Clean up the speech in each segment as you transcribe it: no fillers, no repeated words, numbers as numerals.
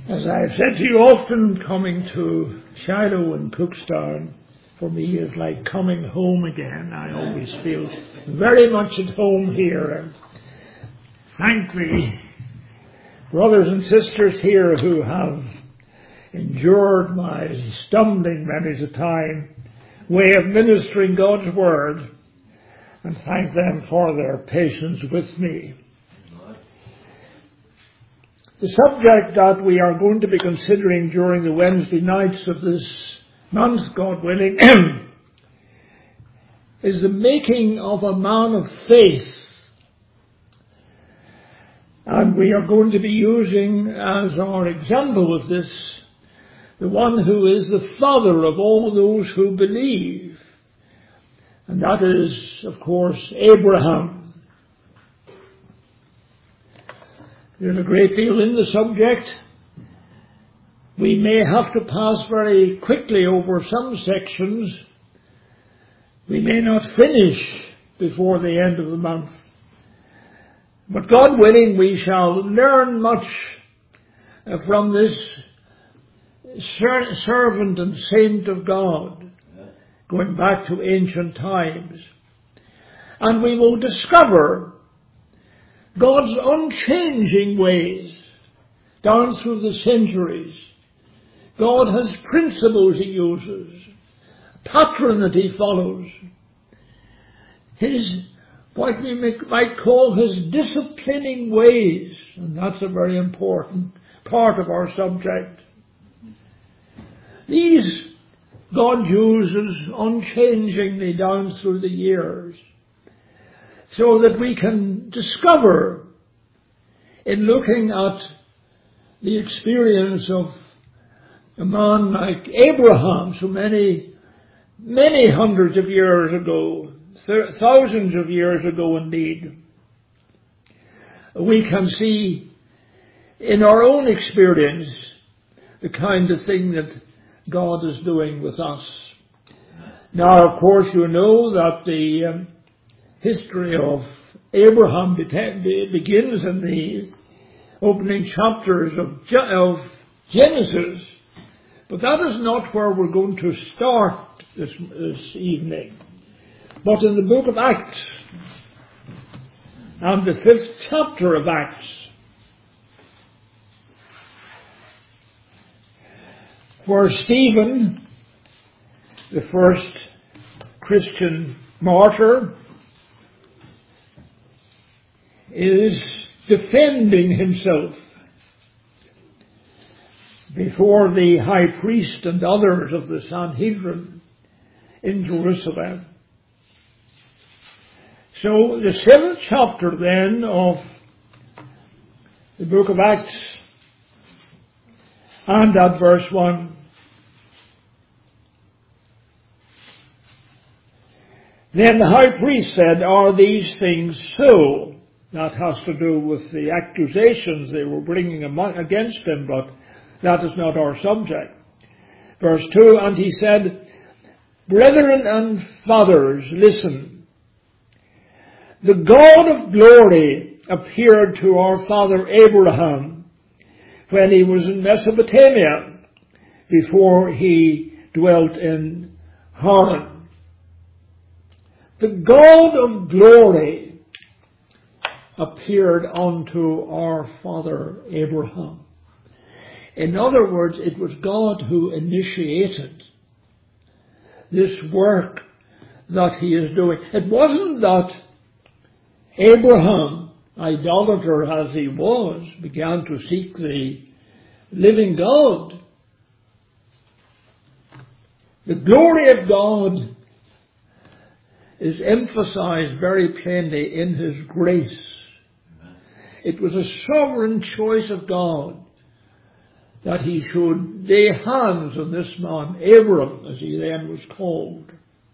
As I've said to you often, coming to Shiloh and Cookstown for me is like coming home again. I always feel very much at home here, and thank the brothers and sisters here who have endured my stumbling many a time way of ministering God's word, and thank them for their patience with me. The subject that we are going to be considering during the Wednesday nights of this month, God willing, is the making of a man of faith. And we are going to be using as our example of this the one who is the father of all those who believe. And that is, of course, Abraham. There's a great deal in the subject. We may have to pass very quickly over some sections. We may not finish before the end of the month. But God willing, we shall learn much from this servant and saint of God, going back to ancient times. And we will discover God's unchanging ways down through the centuries. God has principles he uses, a pattern that he follows. His, what we might call his disciplining ways, and that's a very important part of our subject. These God uses unchangingly down through the years, so that we can discover, in looking at the experience of a man like Abraham so many hundreds of years ago, thousands of years ago indeed, we can see in our own experience the kind of thing that God is doing with us. Now, of course, you know that the history of Abraham begins in the opening chapters of Genesis, but that is not where we're going to start this evening, but in the book of Acts and the 5th chapter of Acts, where Stephen, the first Christian martyr, is defending himself before the high priest and others of the Sanhedrin in Jerusalem. So the 7th chapter then of the book of Acts, and at verse 1. Then the high priest said, "Are these things so?" That has to do with the accusations they were bringing against him, but that is not our subject. Verse 2, and he said, "Brethren and fathers, listen. The God of glory appeared to our father Abraham when he was in Mesopotamia, before he dwelt in Haran. The God of glory appeared unto our father Abraham." In other words, it was God who initiated this work that he is doing. It wasn't that Abraham, idolater as he was, began to seek the living God. The glory of God is emphasized very plainly in his grace. It was a sovereign choice of God that he should lay hands on this man, Abram, as he then was called,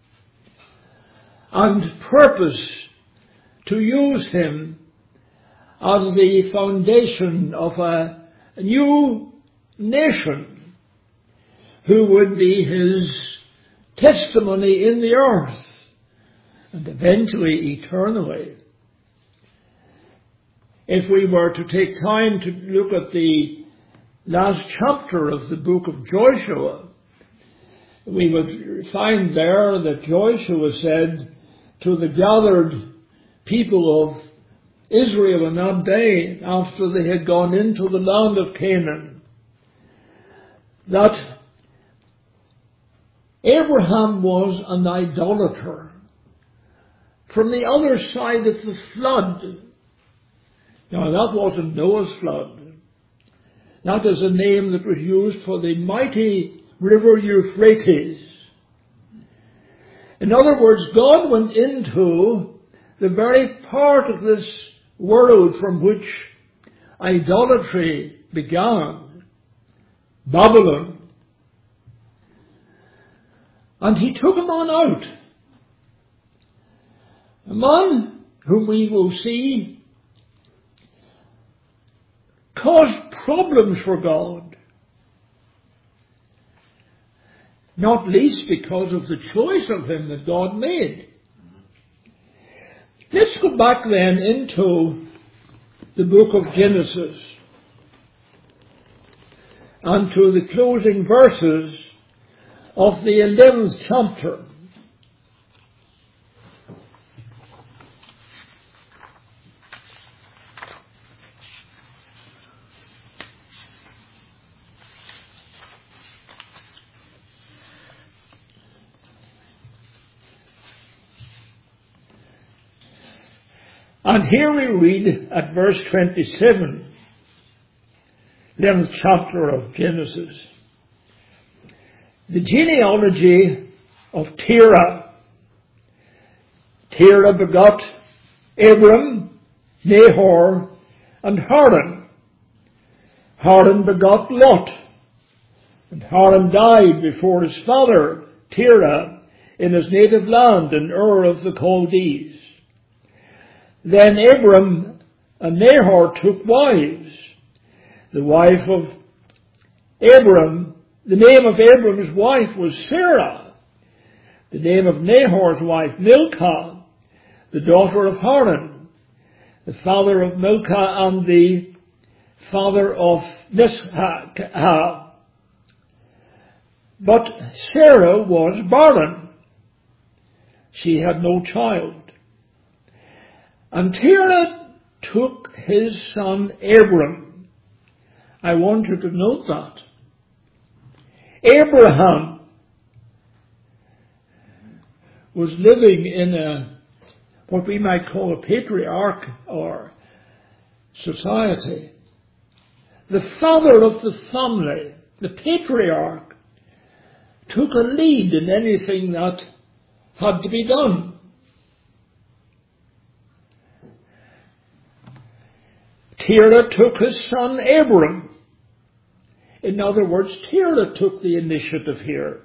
and purpose to use him as the foundation of a new nation who would be his testimony in the earth and eventually eternally. If we were to take time to look at the last chapter of the book of Joshua, we would find there that Joshua said to the gathered people of Israel in that day, after they had gone into the land of Canaan, that Abraham was an idolater from the other side of the flood. Now that wasn't Noah's flood. That is a name that was used for the mighty river Euphrates. In other words, God went into the very part of this world from which idolatry began, Babylon, and he took a man out. A man whom we will see caused problems for God, not least because of the choice of him that God made. Let's go back then into the book of Genesis and to the closing verses of the 11th chapter. And here we read at verse 27, 11th chapter of Genesis, the genealogy of Terah. Terah begot Abram, Nahor, and Haran. Haran begot Lot, and Haran died before his father Terah in his native land in Ur of the Chaldees. Then Abram and Nahor took wives. The wife of Abram, the name of Abram's wife was Sarah. The name of Nahor's wife, Milcah, the daughter of Haran, the father of Milcah and the father of Nishah. But Sarah was barren. She had no child. And Terah took his son Abram. I want you to note that. Abraham was living in what we might call a patriarch or society. The father of the family, the patriarch, took a lead in anything that had to be done. Terah took his son Abram. In other words, Terah took the initiative here.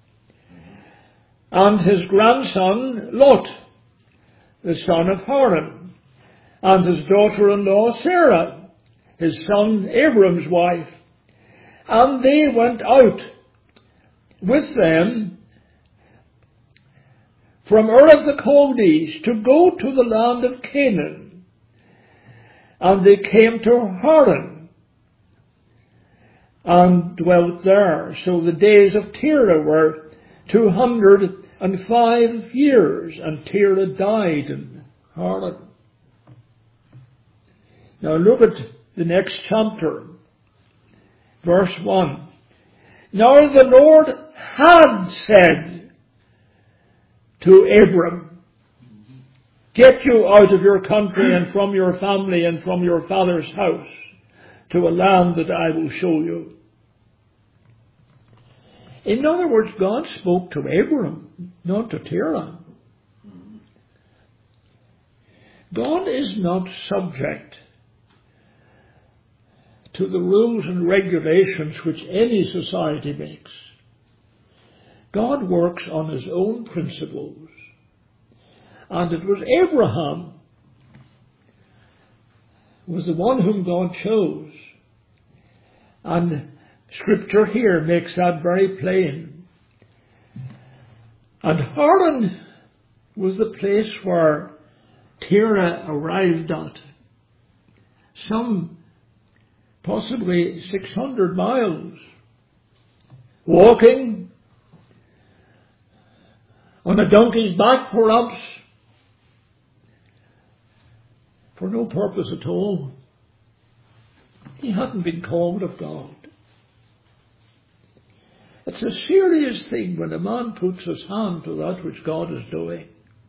And his grandson Lot, the son of Haran, and his daughter-in-law Sarah, his son Abram's wife. And they went out with them from Ur of the Chaldees to go to the land of Canaan. And they came to Haran and dwelt there. So the days of Terah were 205 years, and Terah died in Haran. Now look at the next chapter, verse 1. Now the Lord had said to Abram, get you out of your country and from your family and from your father's house to a land that I will show you. In other words, God spoke to Abram, not to Terah. God is not subject to the rules and regulations which any society makes. God works on his own principles. And it was Abraham was the one whom God chose. And Scripture here makes that very plain. And Haran was the place where Terah arrived at some possibly 600 miles, walking on a donkey's back perhaps, for no purpose at all. He hadn't been called of God. It's a serious thing when a man puts his hand to that which God is doing.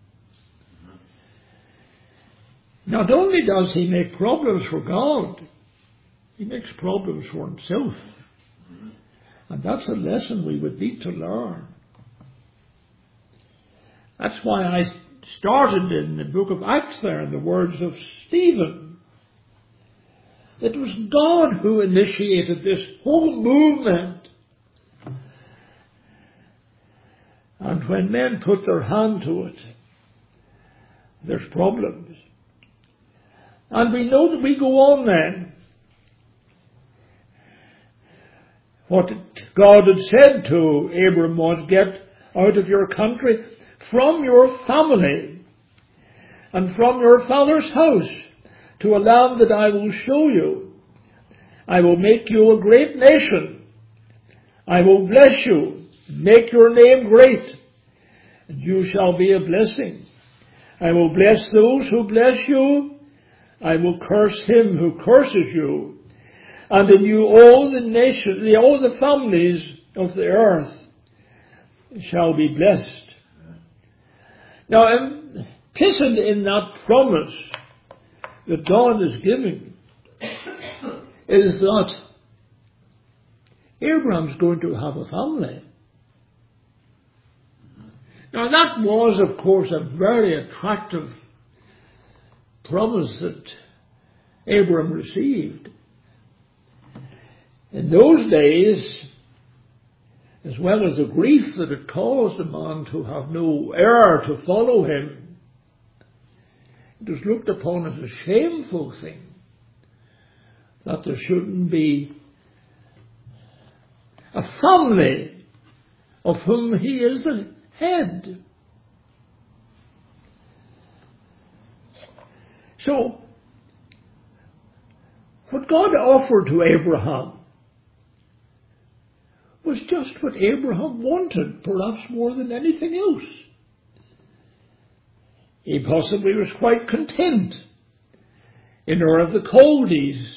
Not only does he make problems for God, he makes problems for himself. And that's a lesson we would need to learn. That's why I started in the book of Acts there in the words of Stephen. It was God who initiated this whole movement. And when men put their hand to it, there's problems. And we know that we go on then. What God had said to Abram was, get out of your country, from your family, and from your father's house, to a land that I will show you. I will make you a great nation. I will bless you, make your name great, and you shall be a blessing. I will bless those who bless you. I will curse him who curses you. And in you all the nations, all the families of the earth shall be blessed. Now, implicit in that promise that God is giving is that Abraham's going to have a family. Now, that was, of course, a very attractive promise that Abraham received. In those days, as well as the grief that it caused a man to have no heir to follow him, it was looked upon as a shameful thing that there shouldn't be a family of whom he is the head. So, what God offered to Abraham was just what Abraham wanted, perhaps more than anything else. He possibly was quite content in Ur of the Chaldees.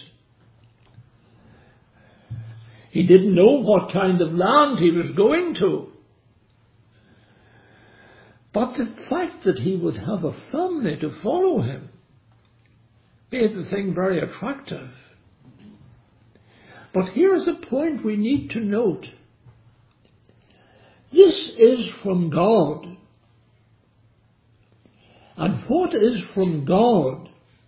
He didn't know what kind of land he was going to. But the fact that he would have a family to follow him made the thing very attractive. But here's a point we need to note. This is from God. And what is from God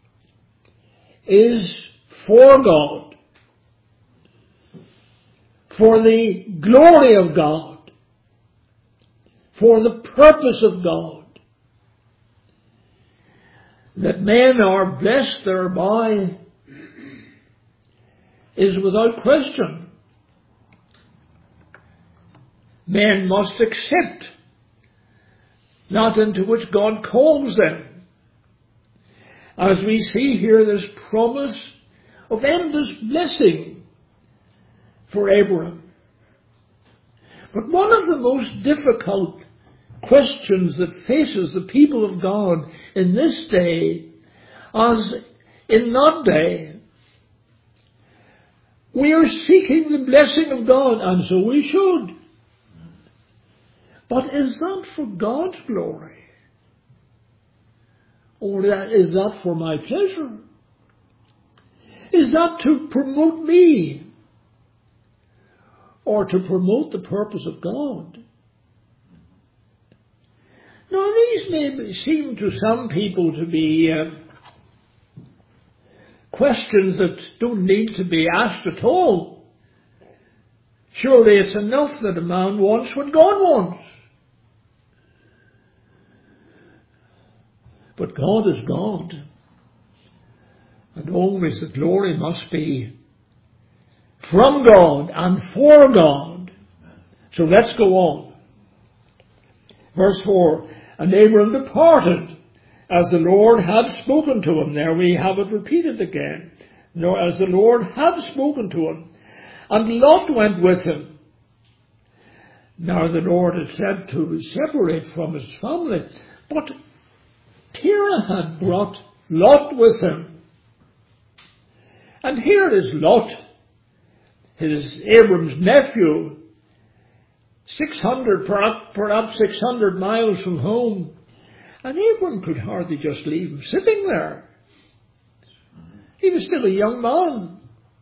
is for God, for the glory of God, for the purpose of God. That men are blessed thereby is without question. Men must accept that into which God calls them. As we see here this promise of endless blessing for Abraham. But one of the most difficult questions that faces the people of God in this day, as in that day, we are seeking the blessing of God, and so we should. But is that for God's glory? Or is that for my pleasure? Is that to promote me? Or to promote the purpose of God? Now, these may seem to some people to be questions that don't need to be asked at all. Surely it's enough that a man wants what God wants. But God is God. And always the glory must be from God and for God. So let's go on. Verse 4, and Abram departed as the Lord had spoken to him. There we have it repeated again. as the Lord had spoken to him. And Lot went with him. Now the Lord had said to separate from his family, but Terah had brought Lot with him. And here is Lot, Abram's nephew, perhaps 600 miles from home. And Abram could hardly just leave him sitting there. He was still a young man.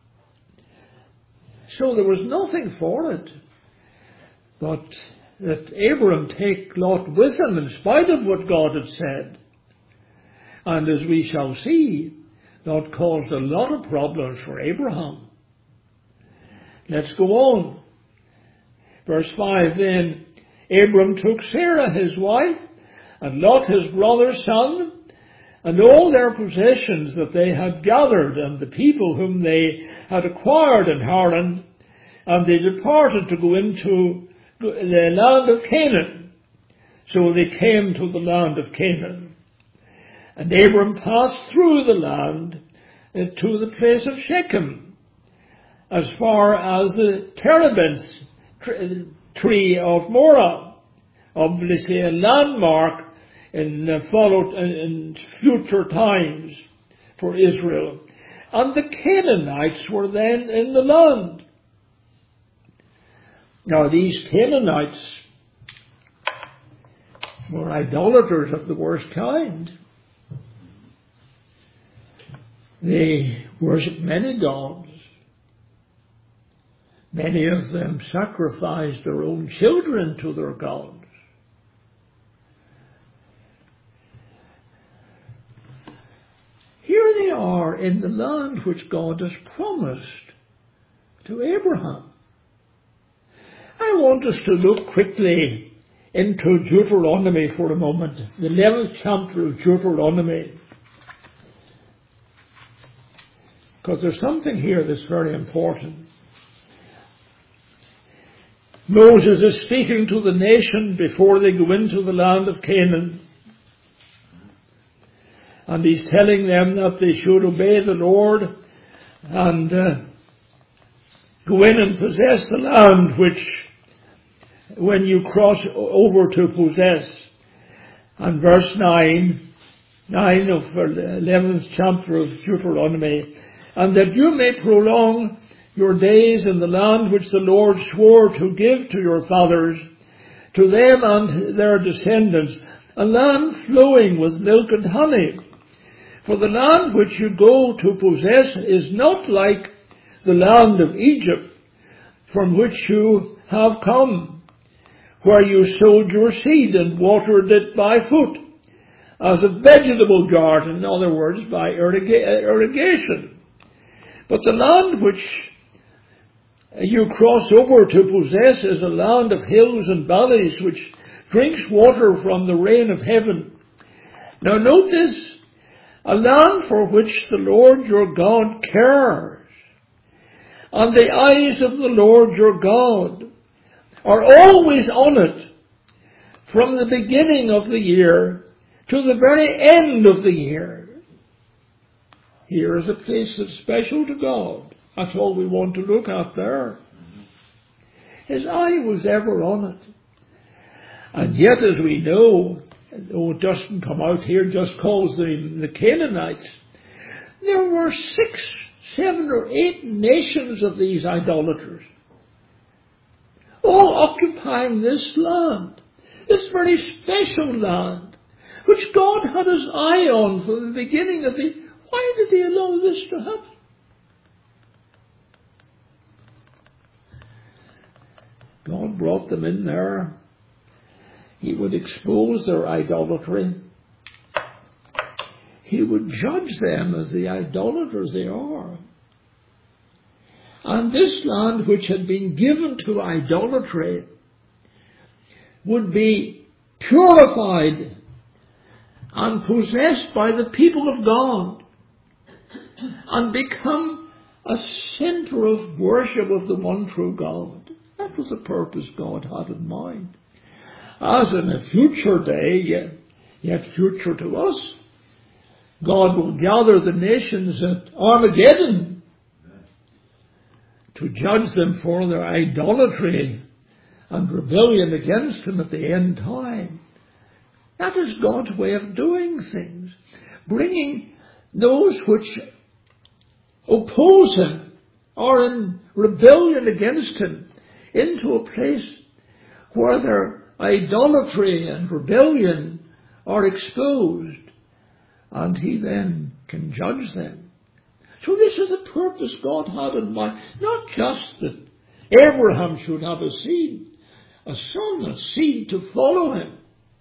So there was nothing for it but that Abram take Lot with him in spite of what God had said. And as we shall see, Lot caused a lot of problems for Abraham. Let's go on. Verse 5, then Abram took Sarah his wife, and Lot his brother's son, and all their possessions that they had gathered, and the people whom they had acquired in Haran, and they departed to go into the land of Canaan. So they came to the land of Canaan. And Abram passed through the land to the place of Shechem, as far as the terebinth tree of Morah, obviously a landmark in future times for Israel. And the Canaanites were then in the land. Now these Canaanites were idolaters of the worst kind. They worshipped many gods. Many of them sacrificed their own children to their gods. Here they are in the land which God has promised to Abraham. I want us to look quickly into Deuteronomy for a moment, the 11th chapter of Deuteronomy. Because there's something here that's very important. Moses is speaking to the nation before they go into the land of Canaan. And he's telling them that they should obey the Lord and go in and possess the land which, when you cross over to possess. And verse 9 of the 11th chapter of Deuteronomy, and that you may prolong your days in the land which the Lord swore to give to your fathers, to them and their descendants, a land flowing with milk and honey. For the land which you go to possess is not like the land of Egypt, from which you have come, where you sowed your seed and watered it by foot, as a vegetable garden, in other words, by irrigation. But the land which you cross over to possess is a land of hills and valleys, which drinks water from the rain of heaven. Now note this, a land for which the Lord your God cares, and the eyes of the Lord your God are always on it, from the beginning of the year to the very end of the year. Here is a place that's special to God. That's all we want to look at there. His eye was ever on it. And yet, as we know, it doesn't come out here just calls the Canaanites. There were 6, 7 or 8 nations of these idolaters, all occupying this land, this very special land, which God had his eye on from the beginning of the... Why did he allow this to happen? God brought them in there. He would expose their idolatry. He would judge them as the idolaters they are. And this land which had been given to idolatry would be purified and possessed by the people of God and become a center of worship of the one true God. That was the purpose God had in mind. As in a future day, yet future to us, God will gather the nations at Armageddon to judge them for their idolatry and rebellion against Him at the end time. That is God's way of doing things, bringing those which oppose Him or in rebellion against Him into a place where their idolatry and rebellion are exposed, and He then can judge them. So this is the purpose God had in mind. Not just that Abraham should have a seed, a son, a seed to follow him.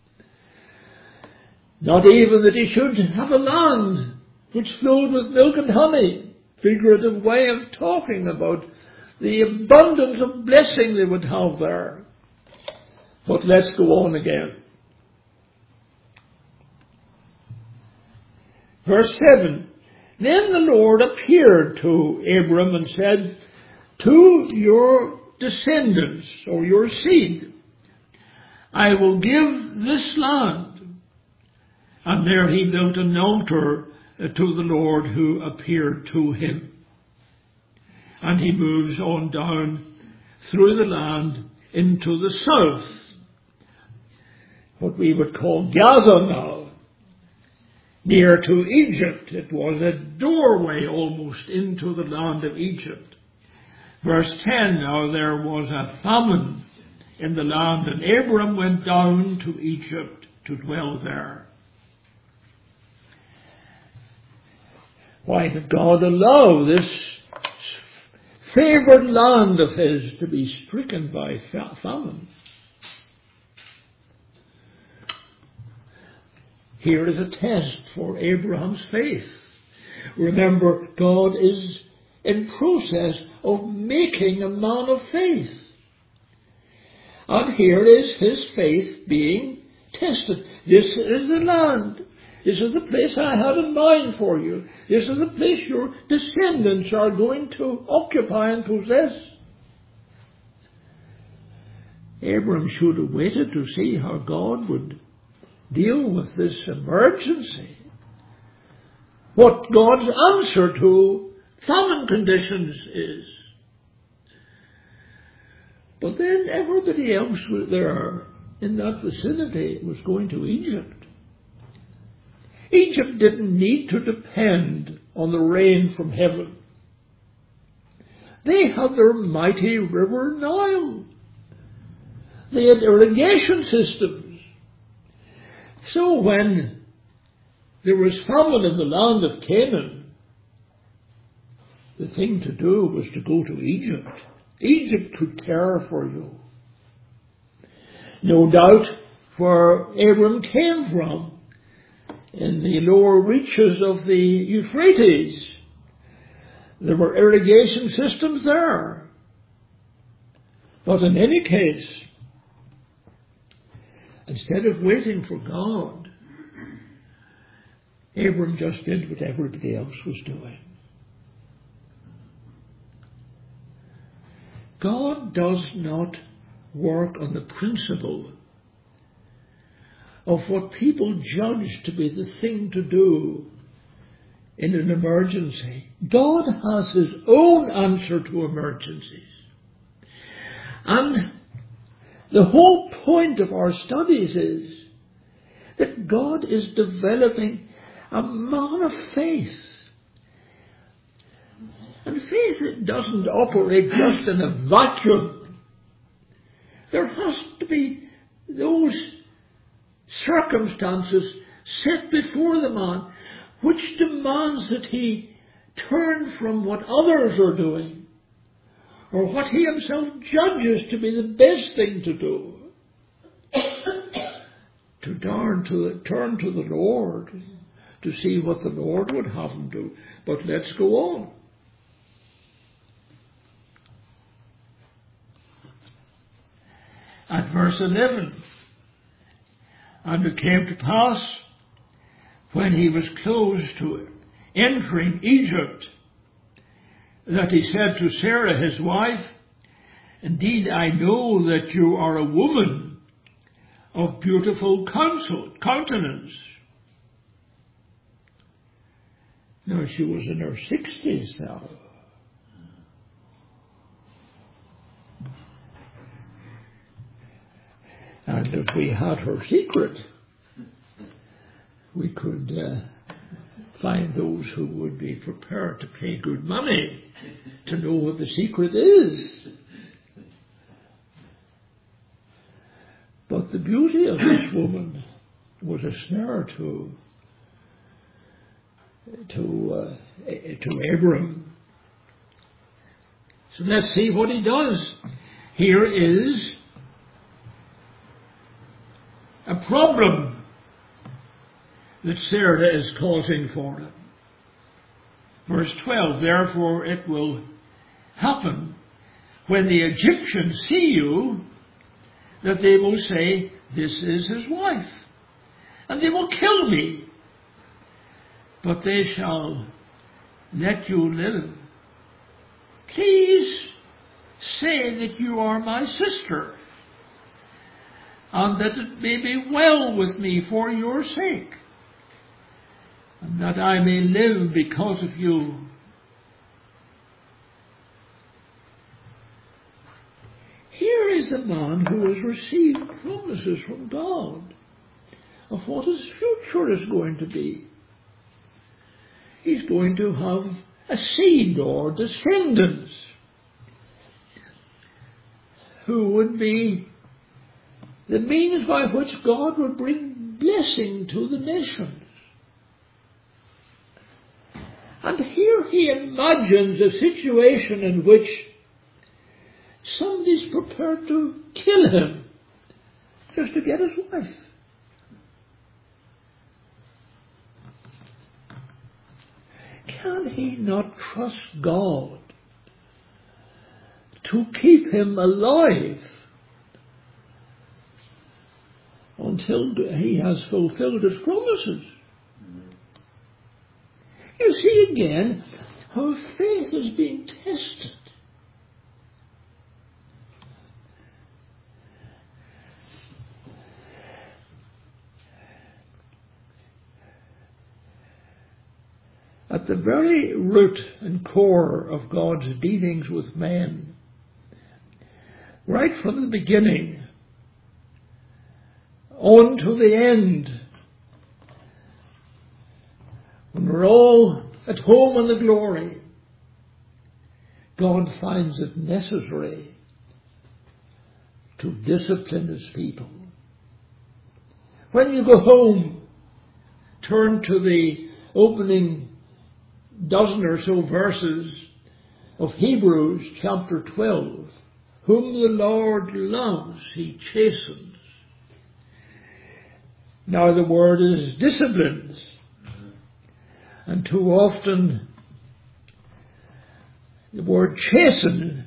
Not even that he should have a land which flowed with milk and honey. Figurative way of talking about the abundance of blessing they would have there. But let's go on again. Verse 7. Then the Lord appeared to Abram and said, to your descendants, or your seed, I will give this land. And there he built an altar to the Lord who appeared to him. And he moves on down through the land into the south, what we would call Gaza now, near to Egypt. It was a doorway almost into the land of Egypt. Verse 10, now there was a famine in the land, and Abram went down to Egypt to dwell there. Why did God allow this favored land of His to be stricken by famine? Here is a test for Abraham's faith. Remember, God is in process of making a man of faith. And here is his faith being tested. This is the land. This is the place I had in mind for you. This is the place your descendants are going to occupy and possess. Abram should have waited to see how God would deal with this emergency. What God's answer to famine conditions is. But then everybody else was there in that vicinity was going to Egypt. Egypt didn't need to depend on the rain from heaven. They had their mighty river Nile. They had irrigation systems. So when there was famine in the land of Canaan, the thing to do was to go to Egypt. Egypt could care for you. No doubt where Abram came from, in the lower reaches of the Euphrates, there were irrigation systems there. But in any case, instead of waiting for God, Abram just did what everybody else was doing. God does not work on the principle of what people judge to be the thing to do in an emergency. God has His own answer to emergencies. And the whole point of our studies is that God is developing a man of faith. And faith doesn't operate just in a vacuum. There has to be those circumstances set before the man which demands that he turn from what others are doing or what he himself judges to be the best thing to do, to turn to the Lord, to see what the Lord would have him do. But let's go on. At verse 11, and it came to pass, when he was close to entering Egypt, that he said to Sarah his wife, indeed I know that you are a woman of beautiful countenance. Now she was in her 60s now. And if we had her secret, we could find those who would be prepared to pay good money to know what the secret is. But the beauty of this woman was a snare to Abram. So let's see what he does. Here is a problem that Sarah is causing for him. Verse 12, therefore it will happen when the Egyptians see you that they will say, this is his wife, and they will kill me, but they shall let you live. Please say that you are my sister, and that it may be well with me for your sake, and that I may live because of you. Here is a man who has received promises from God of what his future is going to be. He's going to have a seed or descendants who would be the means by which God would bring blessing to the nations. And here he imagines a situation in which somebody's prepared to kill him just to get his wife. Can he not trust God to keep him alive until he has fulfilled his promises? You see again how faith is being tested. At the very root and core of God's dealings with men, right from the beginning on to the end, when we're all at home in the glory, God finds it necessary to discipline his people. When you go home, turn to the opening dozen or so verses of Hebrews chapter 12. Whom the Lord loves, he chastens. Now the word is disciplines. And too often the word chasten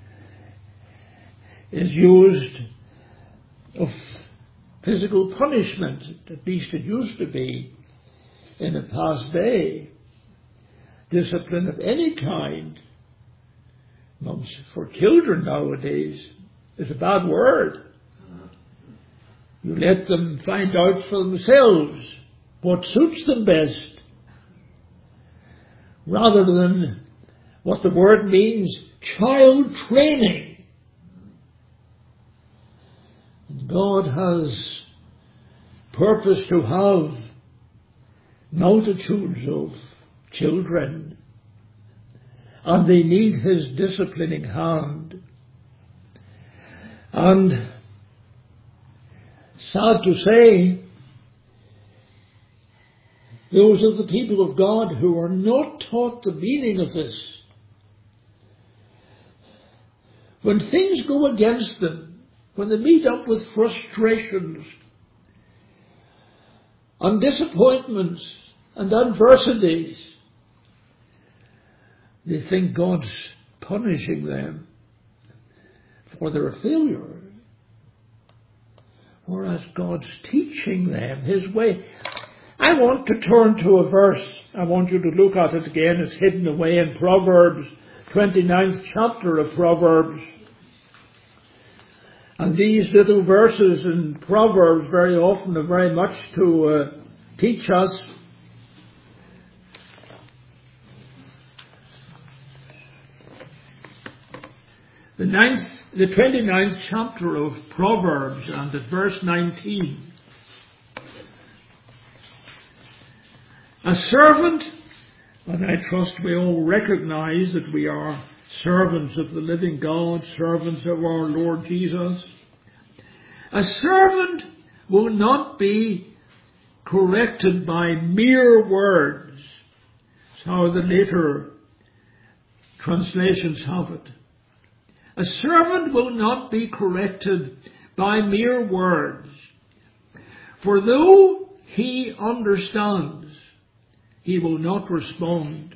is used of physical punishment. At least it used to be in the past day. Discipline of any kind. For children nowadays is a bad word. You let them find out for themselves what suits them best, rather than what the word means, child training. And God has purpose to have multitudes of children, and they need his disciplining hand. And sad to say, those of the people of God who are not taught the meaning of this, when things go against them, when they meet up with frustrations and disappointments and adversities, they think God's punishing them for their failure, whereas God's teaching them his way. I want to turn to a verse. I want you to look at it again. It's hidden away in Proverbs, 29th chapter of Proverbs. And these little verses in Proverbs very often have very much to teach us. the 29th chapter of Proverbs, and at verse 19. A servant, and I trust we all recognize that we are servants of the living God, servants of our Lord Jesus. A servant will not be corrected by mere words. That's how the later translations have it. A servant will not be corrected by mere words. For though he understands, he will not respond.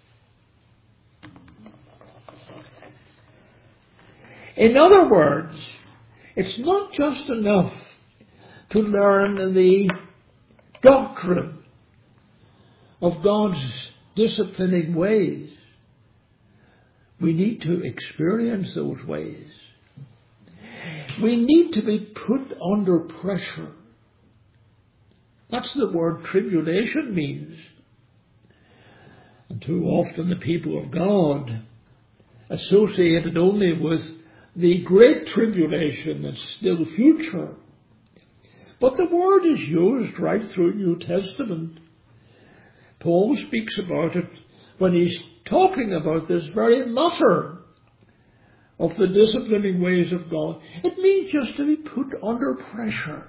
In other words, it's not just enough to learn the doctrine of God's disciplining ways. We need to experience those ways. We need to be put under pressure. That's the word tribulation means. And too often the people of God associate it only with the great tribulation that's still future. But the word is used right through the New Testament. Paul speaks about it when he's talking about this very matter of the disciplining ways of God. It means just to be put under pressure.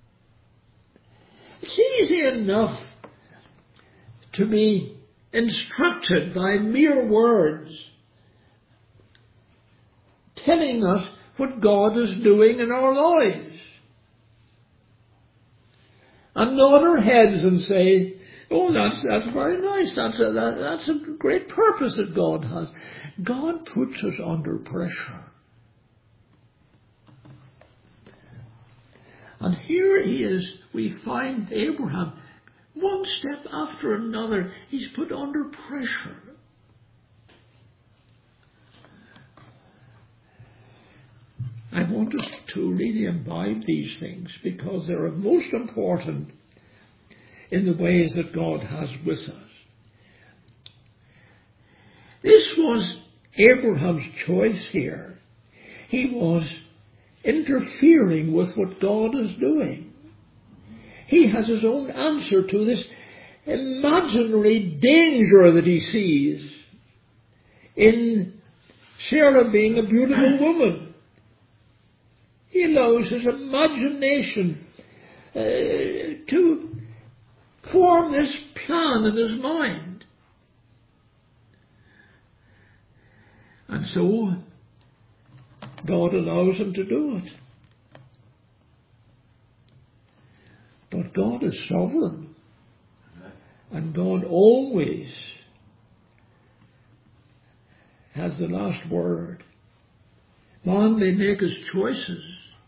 It's easy enough to be instructed by mere words, telling us what God is doing in our lives, and nod our heads and say, "Oh, that's very nice. That's a great purpose that God has." God puts us under pressure, and here he is. We find Abraham, one step after another, he's put under pressure. I want us to really imbibe these things because they're most important in the ways that God has with us. This was Abraham's choice here. He was interfering with what God is doing. He has his own answer to this imaginary danger that he sees in Sarah being a beautiful woman. He allows his imagination to form this plan in his mind. And so God allows him to do it. But God is sovereign. And God always has the last word. Man may make his choices,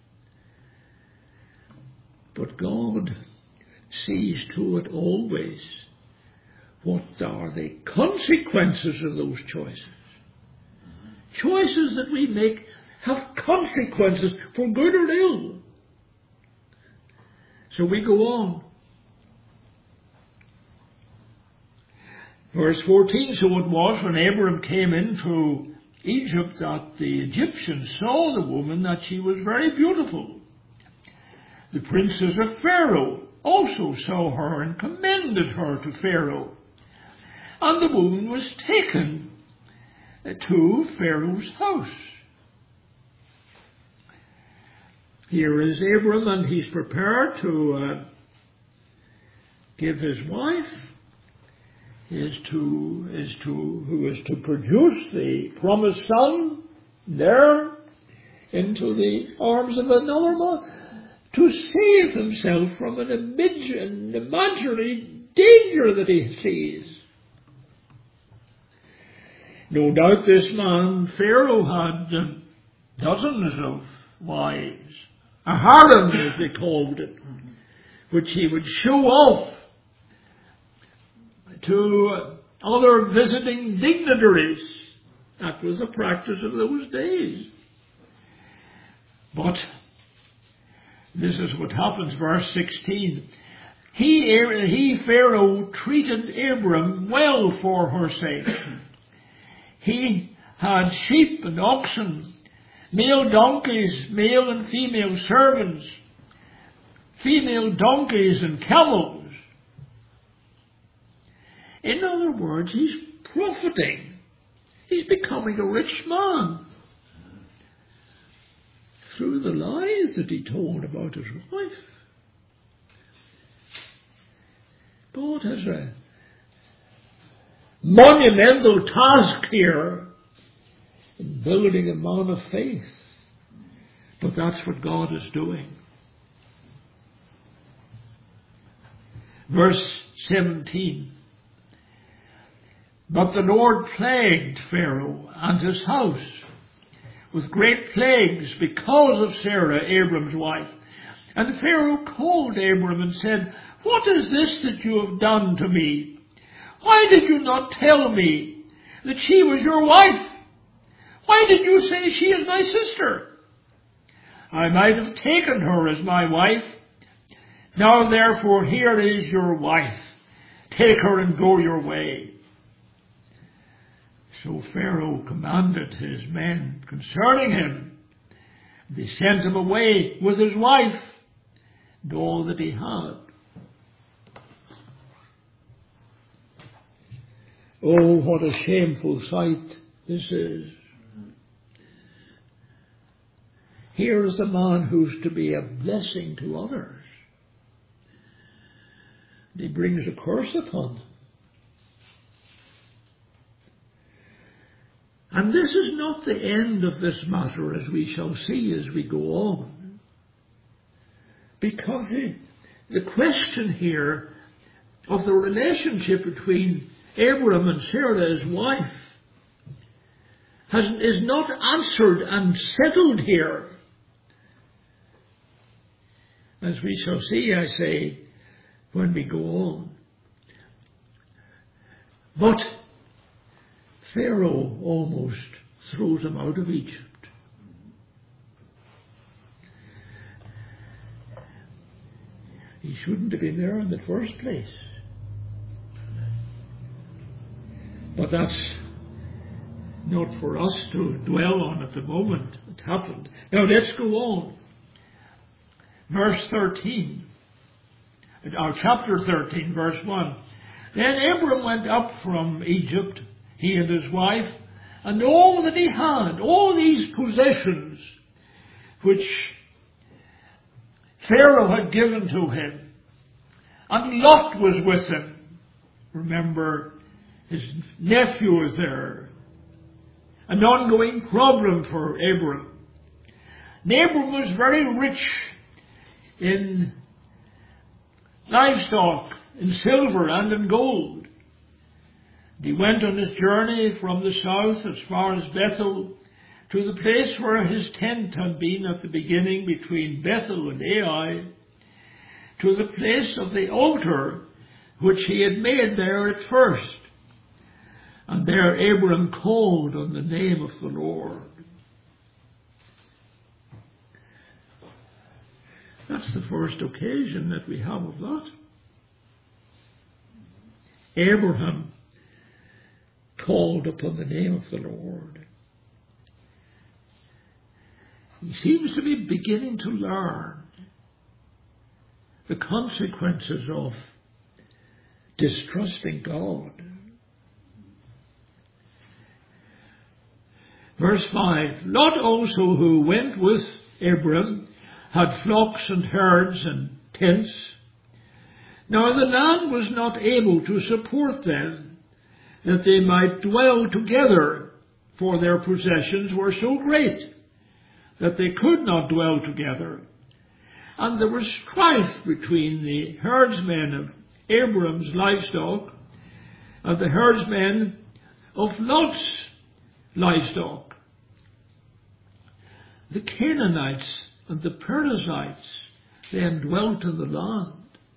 but God sees to it always what are the consequences of those choices. Choices that we make have consequences for good or ill. So we go on. Verse 14, so it was when Abram came into Egypt that the Egyptians saw the woman that she was very beautiful. The princes of Pharaoh also saw her and commended her to Pharaoh. And the woman was taken to Pharaoh's house. Here is Abram, and he's prepared to give his wife, who is to produce the promised son there into the arms of another man, to save himself from an imaginary danger that he sees. No doubt this man, Pharaoh, had dozens of wives, a harem as they called it, which he would show off to other visiting dignitaries. That was the practice of those days. But this is what happens, verse 16. He, Pharaoh, treated Abram well for her sake. He had sheep and oxen male donkeys, male and female servants, female donkeys and camels. In other words, he's profiting. He's becoming a rich man through the lies that he told about his wife. God has a monumental task here in building a man of faith. But that's what God is doing. Verse 17. But the Lord plagued Pharaoh and his house with great plagues because of Sarah, Abram's wife. And Pharaoh called Abram and said, "What is this that you have done to me? Why did you not tell me that she was your wife? Why did you say she is my sister? I might have taken her as my wife. Now therefore here is your wife. Take her and go your way." So Pharaoh commanded his men concerning him. They sent him away with his wife and all that he had. Oh, what a shameful sight this is. Here is a man who's to be a blessing to others. And he brings a curse upon them. And this is not the end of this matter, as we shall see as we go on. Because the question here of the relationship between Abram and Sarah, his wife, is not answered and settled here. As we shall see, I say, when we go on. But Pharaoh almost throws him out of Egypt. He shouldn't have been there in the first place. But that's not for us to dwell on at the moment. It happened. Now let's go on. Verse 13. Chapter 13, verse 1. Then Abram went up from Egypt, he and his wife, and all that he had, all these possessions which Pharaoh had given to him. And Lot was with him. Remember, his nephew was there. An ongoing problem for Abram. And Abram was very rich in livestock, in silver and in gold. He went on his journey from the south as far as Bethel to the place where his tent had been at the beginning between Bethel and Ai, to the place of the altar which he had made there at first. And there Abram called on the name of the Lord. That's the first occasion that we have of that. Abraham called upon the name of the Lord. He seems to be beginning to learn the consequences of distrusting God. Verse 5, Lot also, who went with Abram, had flocks and herds and tents. Now the land was not able to support them, that they might dwell together, for their possessions were so great that they could not dwell together. And there was strife between the herdsmen of Abram's livestock and the herdsmen of Lot's livestock. The Canaanites and the Perizzites then dwelt in the land.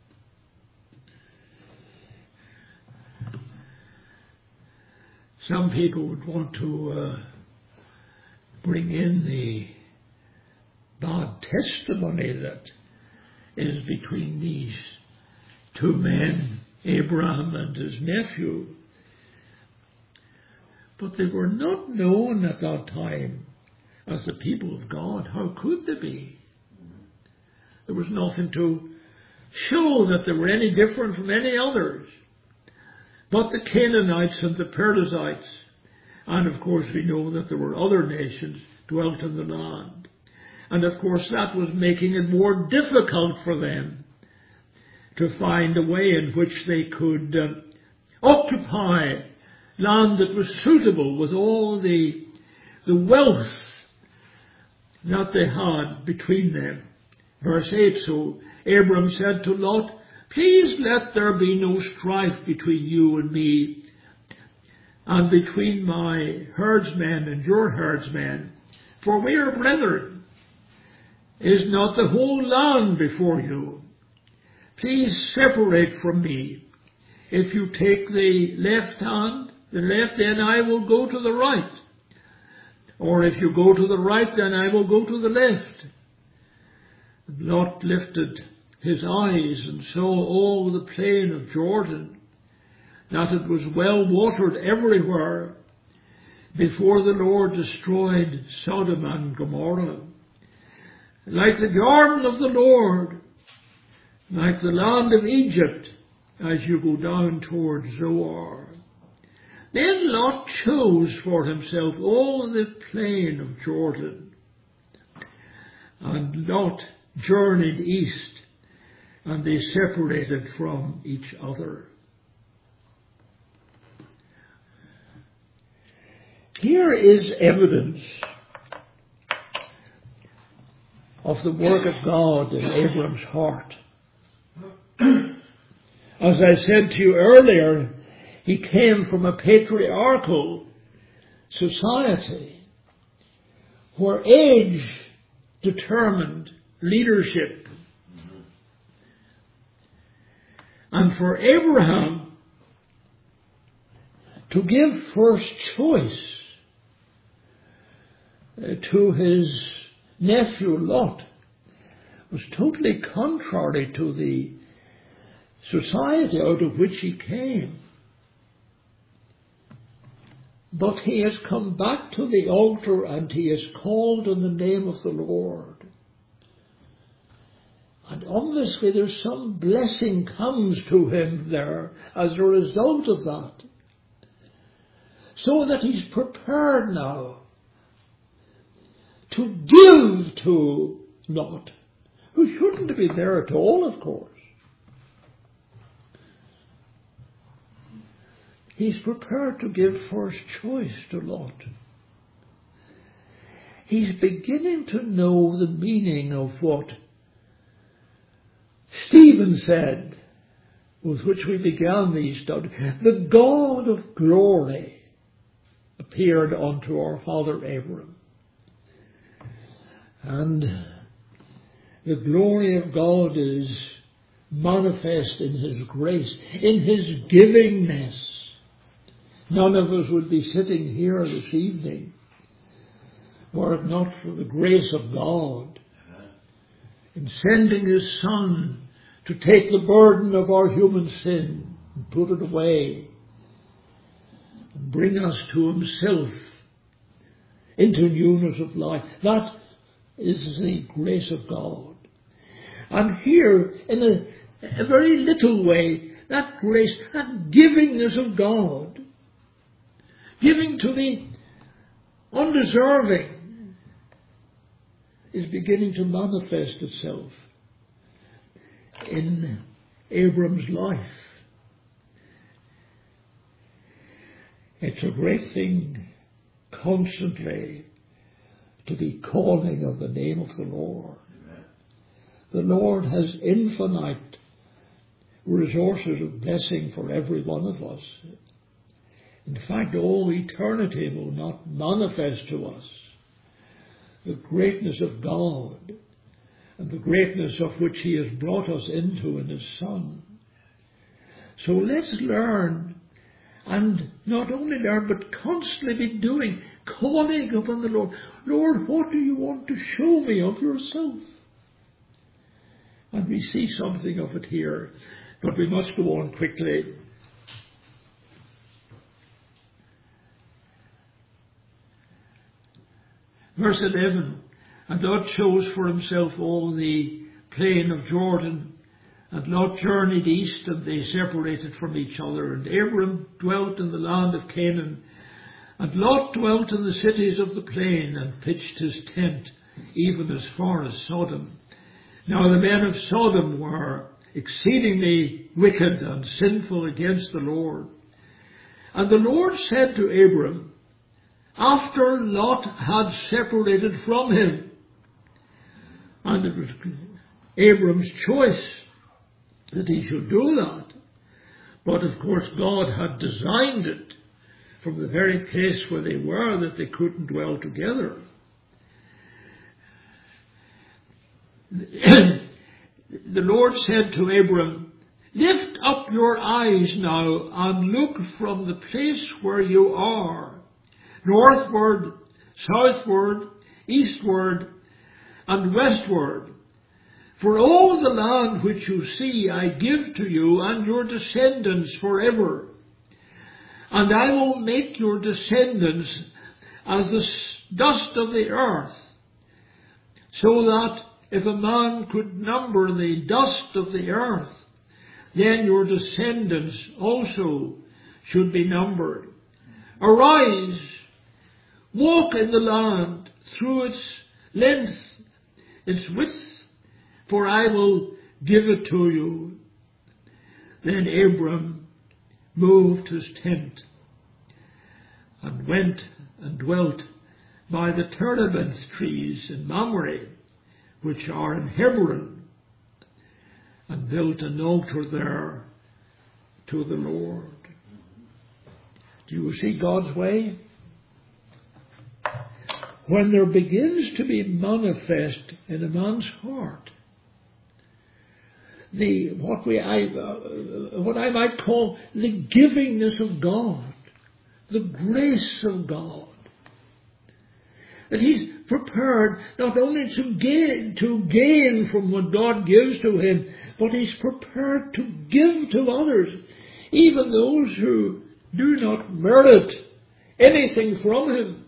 Some people would want to bring in the bad testimony that is between these two men, Abraham and his nephew. But they were not known at that time as the people of God. How could they be? There was nothing to show that they were any different from any others. But the Canaanites and the Perizzites, and of course we know that there were other nations dwelt in the land. And of course that was making it more difficult for them to find a way in which they could occupy land that was suitable with all the wealth that they had between them. Verse 8, so Abram said to Lot, please let there be no strife between you and me, and between my herdsmen and your herdsmen, for we are brethren. Is not the whole land before you? Please separate from me. If you take the left, then I will go to the right. Or if you go to the right, then I will go to the left. Lot lifted his eyes and saw all the plain of Jordan, that it was well watered everywhere, before the Lord destroyed Sodom and Gomorrah. Like the garden of the Lord, like the land of Egypt, as you go down toward Zoar. Then Lot chose for himself all the plain of Jordan, and Lot journeyed east, and they separated from each other. Here is evidence of the work of God in Abram's heart. As I said to you earlier, he came from a patriarchal society where age determined leadership. And for Abraham to give first choice to his nephew Lot was totally contrary to the society out of which he came. But he has come back to the altar and he is called in the name of the Lord. And obviously there's some blessing comes to him there as a result of that. So that he's prepared now to give to Lot, who shouldn't have been there at all, of course. He's prepared to give first choice to Lot. He's beginning to know the meaning of what Stephen said, with which we began these studies. The God of glory appeared unto our father Abram. And the glory of God is manifest in his grace, in his givingness. None of us would be sitting here this evening were it not for the grace of God in sending his Son to take the burden of our human sin and put it away and bring us to himself into newness of life. That is the grace of God. And here, in a very little way, that grace, that givingness of God, giving to the undeserving, is beginning to manifest itself in Abram's life. It's a great thing constantly to be calling of the name of the Lord. Amen. The Lord has infinite resources of blessing for every one of us. In fact, all eternity will not manifest to us the greatness of God and the greatness of which he has brought us into in his Son. So let's learn, and not only learn, but constantly be doing, calling upon the Lord. Lord, what do you want to show me of yourself? And we see something of it here, but we must go on quickly. Verse 11, and Lot chose for himself all the plain of Jordan, and Lot journeyed east, and they separated from each other. And Abram dwelt in the land of Canaan, and Lot dwelt in the cities of the plain, and pitched his tent even as far as Sodom. Now the men of Sodom were exceedingly wicked and sinful against the Lord. And the Lord said to Abram, after Lot had separated from him, and it was Abram's choice that he should do that, but of course God had designed it from the very place where they were that they couldn't dwell together. The Lord said to Abram, lift up your eyes now and look from the place where you are, northward, southward, eastward, and westward. For all the land which you see I give to you and your descendants forever. And I will make your descendants as the dust of the earth, so that if a man could number the dust of the earth, then your descendants also should be numbered. Arise, walk in the land through its length, its width, for I will give it to you. Then Abram moved his tent and went and dwelt by the terebinth trees in Mamre, which are in Hebron, and built an altar there to the Lord. Do you see God's way? When there begins to be manifest in a man's heart what I might call the givingness of God, the grace of God, that he's prepared not only to gain from what God gives to him, but he's prepared to give to others, even those who do not merit anything from him.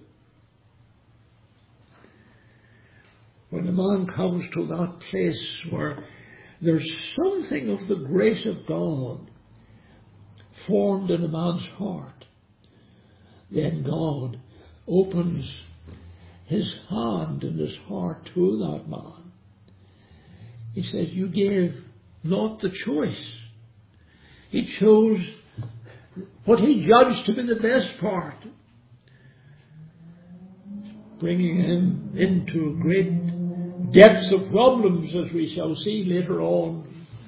When a man comes to that place where there's something of the grace of God formed in a man's heart, then God opens his hand and his heart to that man. He says, you gave Lot the choice. He chose what he judged to be the best part, bringing him into great depths of problems, as we shall see later on.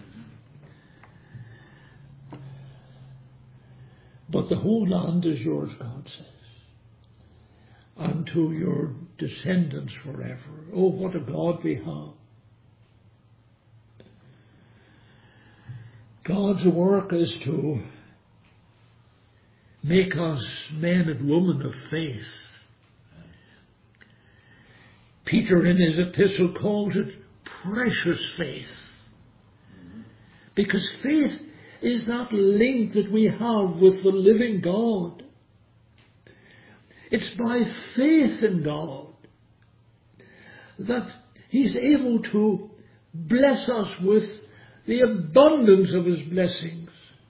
But the whole land is yours, God says, and to your descendants forever. Oh, what a God we have. God's work is to make us men and women of faith. Peter in his epistle calls it precious faith. Because faith is that link that we have with the living God. It's by faith in God that he's able to bless us with the abundance of his blessings.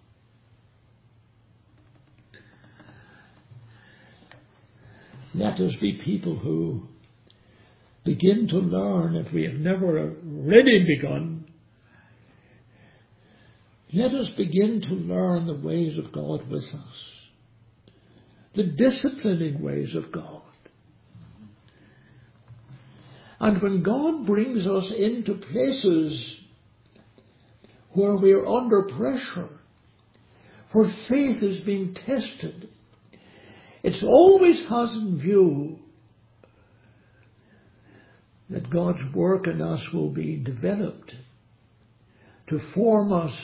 Let us be people who begin to learn, if we have never already begun, let us begin to learn the ways of God with us, the disciplining ways of God. And when God brings us into places where we are under pressure, where faith is being tested, it always has in view that God's work in us will be developed to form us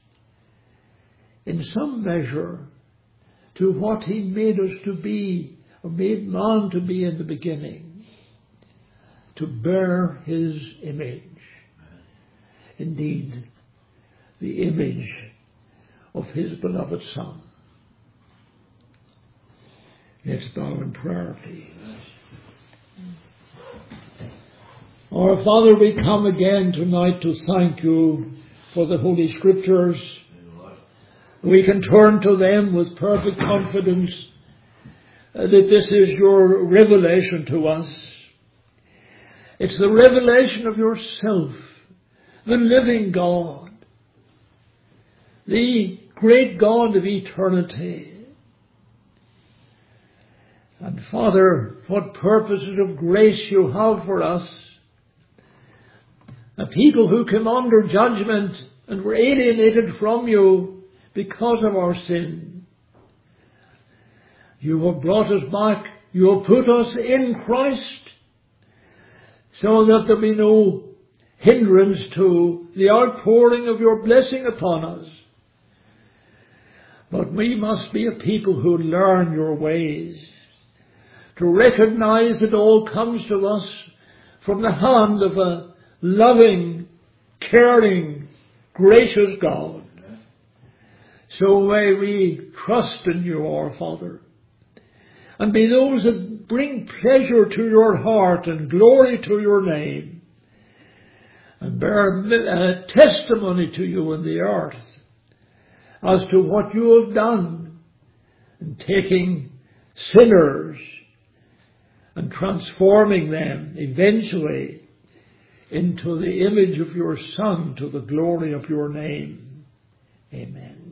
in some measure to what he made us to be, or made man to be in the beginning, to bear his image. Indeed, the image of his beloved Son. Let's bow in prayer, please. Our Father, we come again tonight to thank you for the Holy Scriptures. We can turn to them with perfect confidence that this is your revelation to us. It's the revelation of yourself, the living God, the great God of eternity. And Father, what purposes of grace you have for us, a people who came under judgment and were alienated from you because of our sin. You have brought us back. You have put us in Christ so that there be no hindrance to the outpouring of your blessing upon us. But we must be a people who learn your ways, to recognize that all comes to us from the hand of a loving, caring, gracious God. So may we trust in you, our Father, and be those that bring pleasure to your heart and glory to your name, and bear testimony to you in the earth as to what you have done in taking sinners and transforming them eventually into the image of your Son, to the glory of your name. Amen.